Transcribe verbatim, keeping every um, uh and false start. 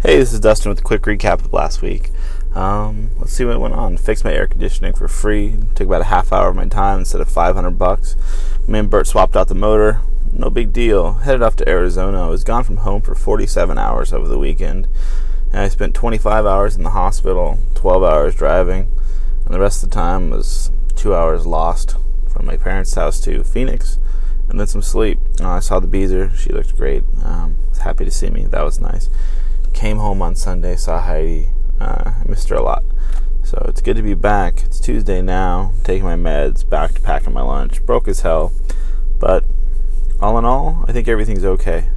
Hey, this is Dustin with a quick recap of last week. Um, let's see what went on. Fixed my air conditioning for free. Took about a half hour of my time instead of five hundred bucks. Me and Bert swapped out the motor. No big deal. Headed off to Arizona. I was gone from home for forty-seven hours over the weekend. And I spent twenty-five hours in the hospital, twelve hours driving, and the rest of the time was two hours lost from my parents' house to Phoenix, and then some sleep. Uh, I saw the Beezer. She looked great. Um, was happy to see me. That was nice. Came home on Sunday, saw Heidi. Uh, I missed her a lot. So it's good to be back. It's Tuesday now. Taking my meds, back to packing my lunch. Broke as hell. But all in all, I think everything's okay.